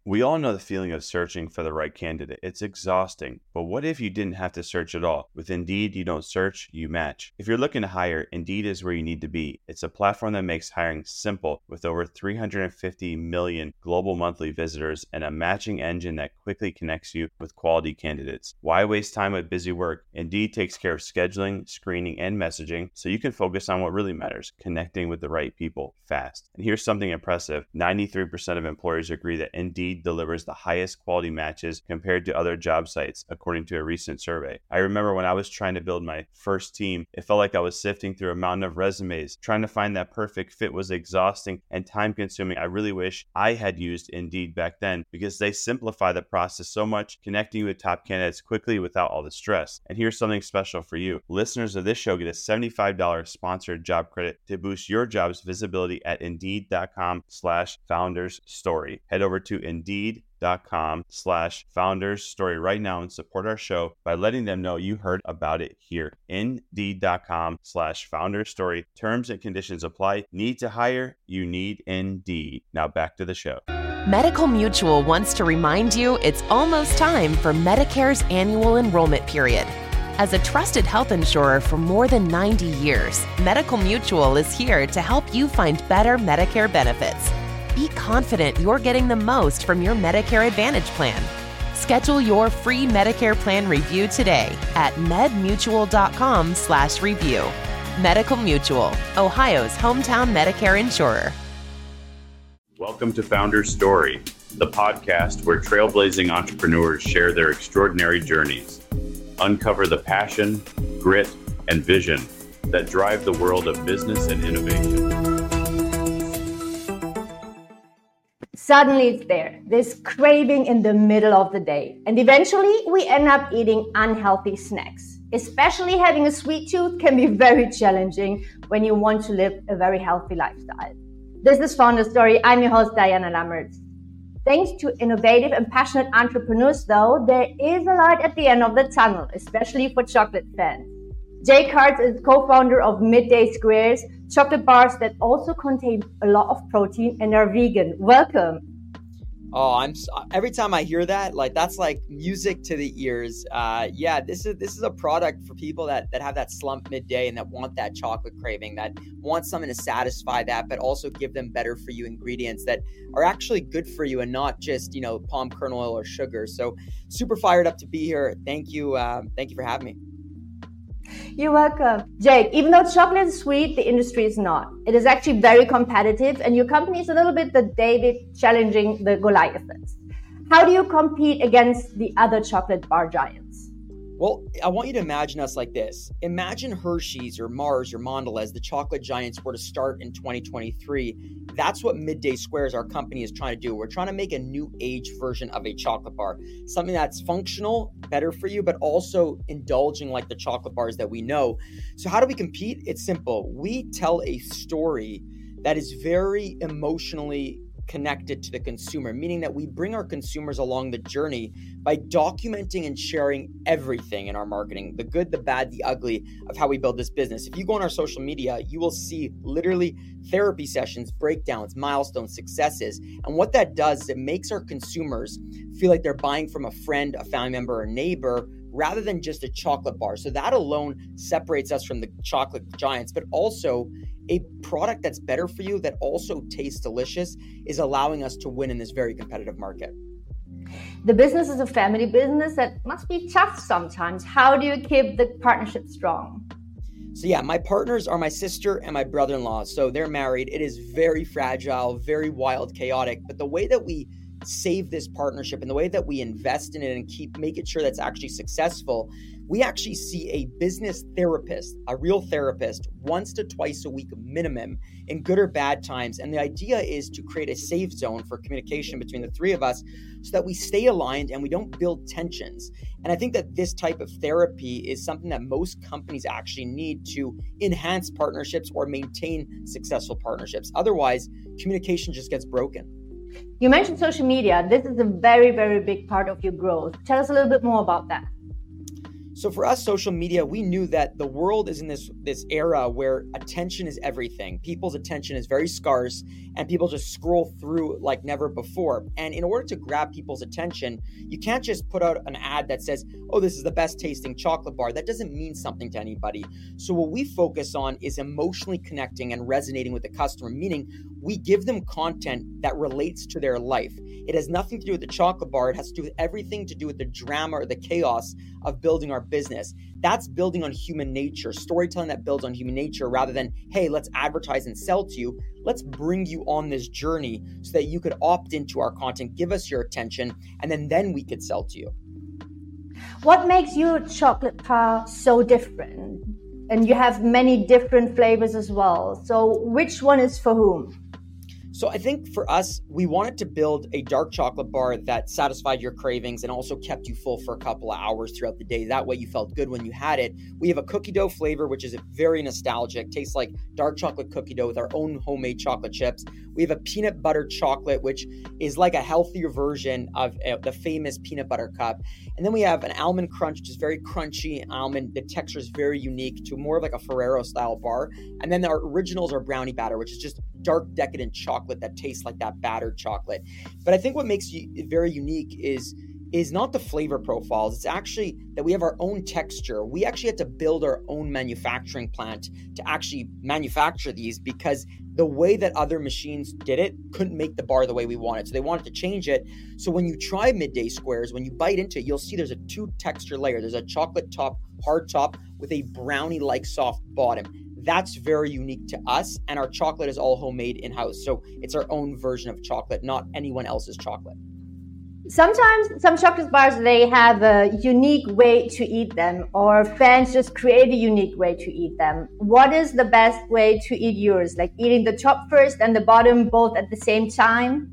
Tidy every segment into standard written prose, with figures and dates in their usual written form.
We all know the feeling of searching for the right candidate. It's exhausting. But what if you didn't have to search at all? With Indeed, you don't search, you match. If you're looking to hire, Indeed is where you need to be. It's a platform that makes hiring simple with over 350 million global monthly visitors and a matching engine that quickly connects you with quality candidates. Why waste time with busy work? Indeed takes care of scheduling, screening, and messaging so you can focus on what really matters, connecting with the right people fast. And here's something impressive. 93% of employers agree that Indeed delivers the highest quality matches compared to other job sites, according to a recent survey. I remember when I was trying to build my first team, it felt like I was sifting through a mountain of resumes. Trying to find that perfect fit was exhausting and time consuming. I really wish I had used Indeed back then because they simplify the process so much, connecting you with top candidates quickly without all the stress. And here's something special for you. Listeners of this show get a $75 sponsored job credit to boost your job's visibility at Indeed.com/foundersstory. Head over to Indeed.com/foundersstory right now and support our show by letting them know you heard about it here. Indeed.com/foundersstory. Terms and conditions apply. Need to hire? You need Indeed. Now back to the show. Medical Mutual wants to remind you it's almost time for Medicare's annual enrollment period. As a trusted health insurer for more than 90 years, Medical Mutual is here to help you find better Medicare benefits. Be confident you're getting the most from your Medicare Advantage plan. Schedule your free Medicare plan review today at medmutual.com/review. Medical Mutual, Ohio's hometown Medicare insurer. Welcome to Founder's Story, the podcast where trailblazing entrepreneurs share their extraordinary journeys. Uncover the passion, grit, and vision that drive the world of business and innovation. Suddenly it's there, this craving in the middle of the day. And eventually we end up eating unhealthy snacks. Especially having a sweet tooth can be very challenging when you want to live a very healthy lifestyle. This is Founder's Story. I'm your host, Diana Lammerts. Thanks to innovative and passionate entrepreneurs, though, there is a light at the end of the tunnel, especially for chocolate fans. Jake Hartz is co-founder of Midday Squares, chocolate bars that also contain a lot of protein and are vegan. Welcome. Oh, every time I hear that, that's like music to the ears. This is a product for people that have that slump midday and that want that chocolate craving, that want something to satisfy that, but also give them better for you ingredients that are actually good for you and not just, palm kernel oil or sugar. So super fired up to be here. Thank you. Thank you for having me. You're welcome. Jake, even though chocolate is sweet, the industry is not. It is actually very competitive, and your company is a little bit the David challenging the Goliaths. How do you compete against the other chocolate bar giants? Well, I want you to imagine us like this. Imagine Hershey's or Mars or Mondelez, the chocolate giants, were to start in 2023. That's what Midday Squares, our company, is trying to do. We're trying to make a new age version of a chocolate bar, something that's functional, better for you, but also indulging like the chocolate bars that we know. So how do we compete? It's simple. We tell a story that is very emotionally connected to the consumer, meaning that we bring our consumers along the journey by documenting and sharing everything in our marketing, the good, the bad, the ugly of how we build this business. If you go on our social media, you will see literally therapy sessions, breakdowns, milestones, successes. And what that does is it makes our consumers feel like they're buying from a friend, a family member, or a neighbor, rather than just a chocolate bar. So that alone separates us from the chocolate giants, but also a product that's better for you that also tastes delicious is allowing us to win in this very competitive market. The business is a family business that must be tough sometimes. How do you keep the partnership strong? So yeah, my partners are my sister and my brother-in-law. So they're married. It is very fragile, very wild, chaotic. But the way that we save this partnership and the way that we invest in it and keep making sure that's actually successful, we actually see a business therapist, a real therapist, once to twice a week minimum in good or bad times. And the idea is to create a safe zone for communication between the three of us so that we stay aligned and we don't build tensions. And I think that this type of therapy is something that most companies actually need to enhance partnerships or maintain successful partnerships. Otherwise, communication just gets broken. You mentioned social media. This is a very, very big part of your growth. Tell us a little bit more about that. So for us, social media, we knew that the world is in this era where attention is everything. People's attention is very scarce and people just scroll through like never before. And in order to grab people's attention, you can't just put out an ad that says, oh, this is the best tasting chocolate bar. That doesn't mean something to anybody. So what we focus on is emotionally connecting and resonating with the customer, meaning we give them content that relates to their life. It has nothing to do with the chocolate bar. It has to do with everything to do with the drama or the chaos of building our business. That's building on human nature, storytelling that builds on human nature rather than, hey, let's advertise and sell to you. Let's bring you on this journey so that you could opt into our content, give us your attention, and then we could sell to you. What makes your chocolate bar so different? And you have many different flavors as well. So which one is for whom? So I think for us, we wanted to build a dark chocolate bar that satisfied your cravings and also kept you full for a couple of hours throughout the day. That way you felt good when you had it. We have a cookie dough flavor, which is very nostalgic. Tastes like dark chocolate cookie dough with our own homemade chocolate chips. We have a peanut butter chocolate, which is like a healthier version of the famous peanut butter cup. And then we have an almond crunch, which is very crunchy almond. The texture is very unique to more of like a Ferrero style bar. And then our originals are brownie batter, which is just dark decadent chocolate that tastes like that battered chocolate. But I think what makes it very unique is not the flavor profiles. It's actually that we have our own texture. We actually had to build our own manufacturing plant to actually manufacture these because the way that other machines did it couldn't make the bar the way we wanted. So they wanted to change it. So when you try Midday Squares, when you bite into it, you'll see there's a two texture layer. There's a chocolate top, hard top with a brownie-like soft bottom. That's very unique to us, and our chocolate is all homemade in-house. So it's our own version of chocolate, not anyone else's chocolate. Sometimes some chocolate bars, they have a unique way to eat them, or fans just create a unique way to eat them. What is the best way to eat yours? Like eating the top first and the bottom both at the same time?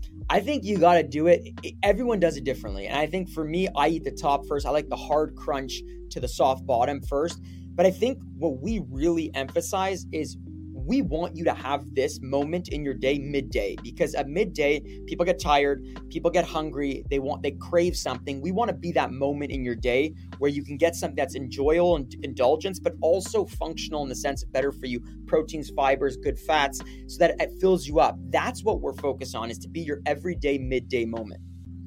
I think you got to do it. Everyone does it differently. And I think for me, I eat the top first. I like the hard crunch to the soft bottom first. But I think what we really emphasize is we want you to have this moment in your day midday, because at midday, people get tired, people get hungry, they crave something. We want to be that moment in your day where you can get something that's enjoyable and indulgence, but also functional in the sense of better for you, proteins, fibers, good fats, so that it fills you up. That's what we're focused on, is to be your everyday midday moment.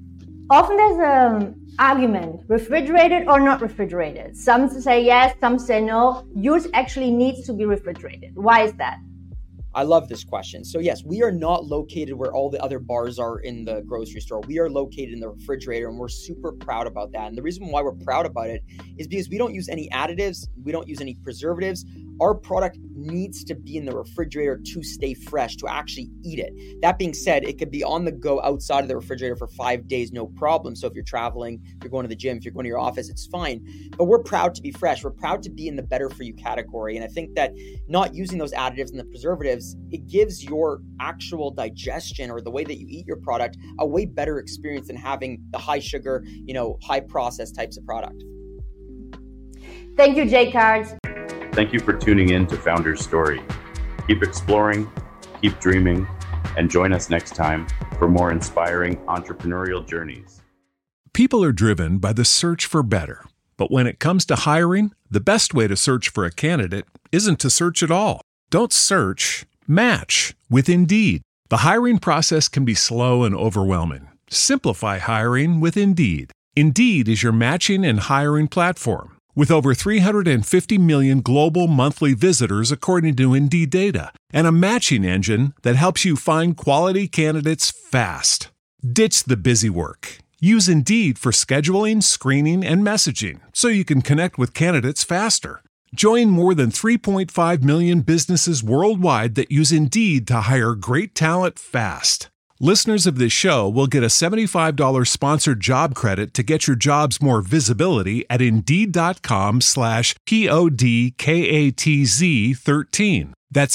Often there's an argument, refrigerated or not refrigerated. Some say yes, some say no. Yours actually needs to be refrigerated. Why is that? I love this question. So yes, we are not located where all the other bars are in the grocery store. We are located in the refrigerator, and we're super proud about that. And the reason why we're proud about it is because we don't use any additives. We don't use any preservatives. Our product needs to be in the refrigerator to stay fresh, to actually eat it. That being said, it could be on the go outside of the refrigerator for 5 days, no problem. So if you're traveling, if you're going to the gym, if you're going to your office, it's fine. But we're proud to be fresh. We're proud to be in the better for you category. And I think that not using those additives and the preservatives, it gives your actual digestion or the way that you eat your product a way better experience than having the high sugar, high processed types of product. Thank you, J-Cards. Thank you for tuning in to Founder's Story. Keep exploring, keep dreaming, and join us next time for more inspiring entrepreneurial journeys. People are driven by the search for better. But when it comes to hiring, the best way to search for a candidate isn't to search at all. Don't search, match with Indeed. The hiring process can be slow and overwhelming. Simplify hiring with Indeed. Indeed is your matching and hiring platform. With over 350 million global monthly visitors according to Indeed data, and a matching engine that helps you find quality candidates fast. Ditch the busy work. Use Indeed for scheduling, screening, and messaging so you can connect with candidates faster. Join more than 3.5 million businesses worldwide that use Indeed to hire great talent fast. Listeners of this show will get a $75 sponsored job credit to get your jobs more visibility at Indeed.com/PODKATZ13. That's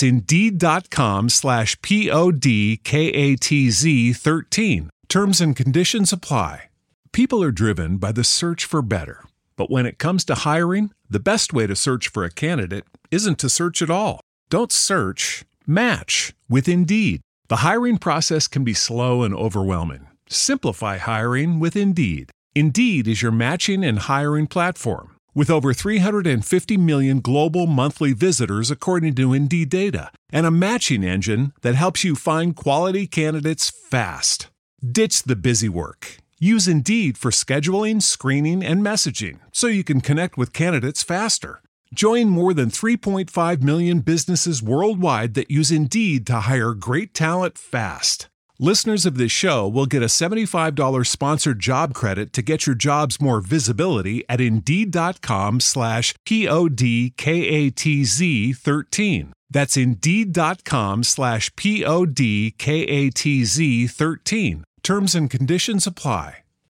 Indeed.com/PODKATZ13. Terms and conditions apply. People are driven by the search for better. But when it comes to hiring, the best way to search for a candidate isn't to search at all. Don't search, match with Indeed. The hiring process can be slow and overwhelming. Simplify hiring with Indeed. Indeed is your matching and hiring platform. With over 350 million global monthly visitors according to Indeed data, and a matching engine that helps you find quality candidates fast. Ditch the busy work. Use Indeed for scheduling, screening, and messaging so you can connect with candidates faster. Join more than 3.5 million businesses worldwide that use Indeed to hire great talent fast. Listeners of this show will get a $75 sponsored job credit to get your jobs more visibility at Indeed.com/PODKATZ13. That's Indeed.com/PODKATZ13. Terms and conditions apply.